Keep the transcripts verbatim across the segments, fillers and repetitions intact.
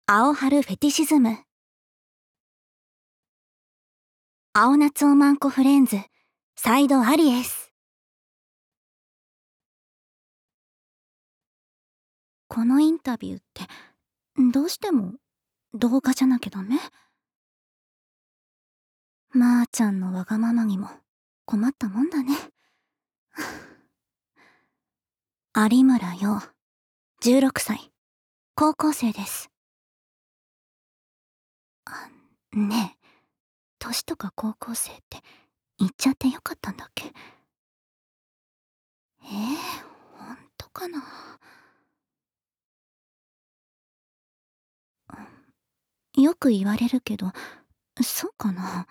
青春フェティシズム。青夏おまんこフレンズ、サイドアリエス。このインタビューって、どうしても動画じゃなきゃダメ？まーちゃんのわがままにも困ったもんだね。有村陽、じゅうろくさい、高校生です。あ、ねえ、年とか高校生って言っちゃってよかったんだっけ？えー、ほんとかな。よく言われるけど、そうかな。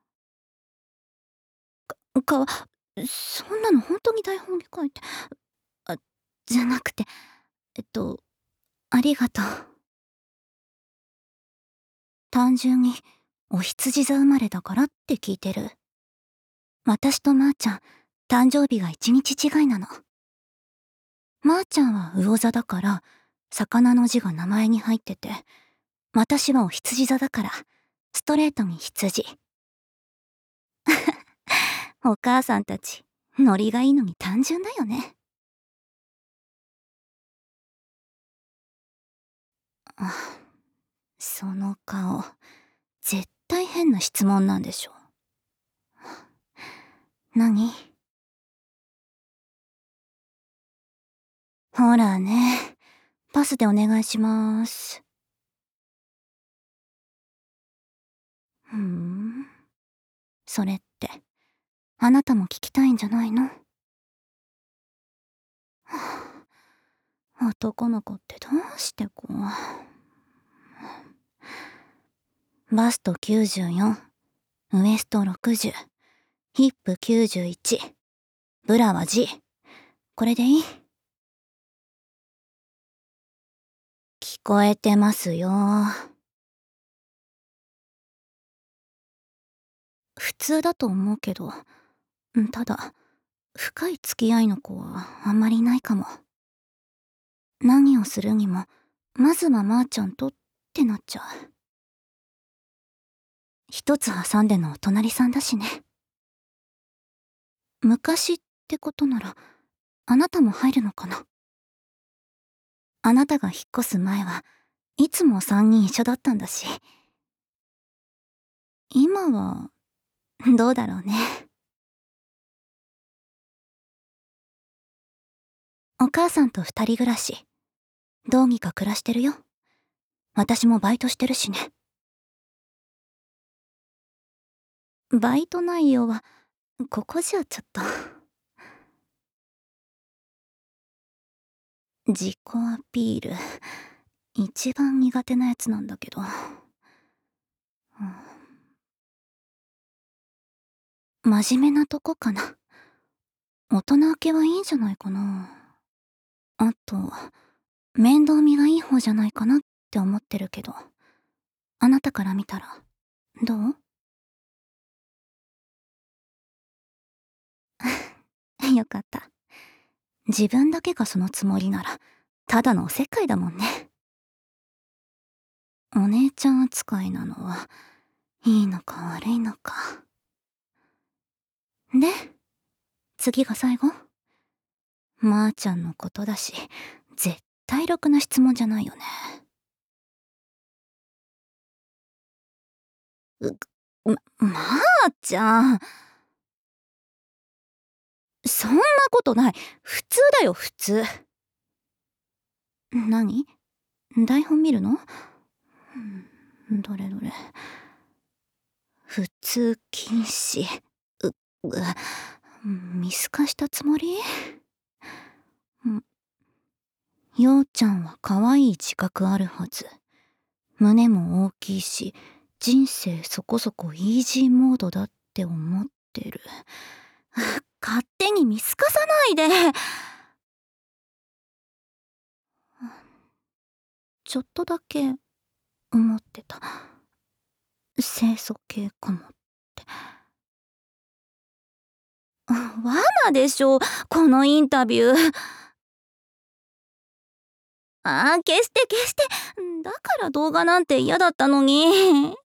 か、か、そんなのほんとに台本に書いて、あ、じゃなくて、えっと、ありがとう。単純に、お羊座生まれだからって聞いてる。私とまーちゃん、誕生日が一日違いなの。まーちゃんは魚座だから、魚の字が名前に入ってて、私はお羊座だから、ストレートに羊。お母さんたち、ノリがいいのに単純だよね。あ、その顔、絶対変な質問なんでしょ。何？ほらね、パスでお願いします。ふーん。それって、あなたも聞きたいんじゃないの？はあ、男の子ってどうしてこう。バストきゅうじゅうよん、ウエストろくじゅう、ヒップきゅうじゅういち、ブラは G。これでいい？聞こえてますよ。普通だと思うけど、ただ、深い付き合いの子はあんまりいないかも。何をするにも、まずはまーちゃんとってなっちゃう。一つ挟んでのお隣さんだしね。昔ってことなら、あなたも入るのかな？あなたが引っ越す前はいつも三人一緒だったんだし。今は、どうだろうね。お母さんと二人暮らし。どうにか暮らしてるよ。私もバイトしてるしね。バイト内容は、ここじゃちょっと。自己アピール。一番苦手なやつなんだけど。うん、真面目なとこかな。大人明けはいいんじゃないかな。あと、面倒見がいい方じゃないかなって思ってるけど。あなたから見たら、どう？よかった。自分だけがそのつもりなら、ただのおせっかいだもんね。お姉ちゃん扱いなのは、いいのか悪いのか。で、次が最後？まーちゃんのことだし、絶対ろくな質問じゃないよね。う、ま、まーちゃん。そんなことない。普通だよ、普通。何？台本見るの？どれどれ。普通禁止。う、う、見透かしたつもり？ようちゃんは可愛い自覚あるはず。胸も大きいし、人生そこそこイージーモードだって思ってる。勝手に見透かさないで。ちょっとだけ思ってた。清楚系かもって。罠でしょ、このインタビュー。 あー、消して消して。だから動画なんて嫌だったのに。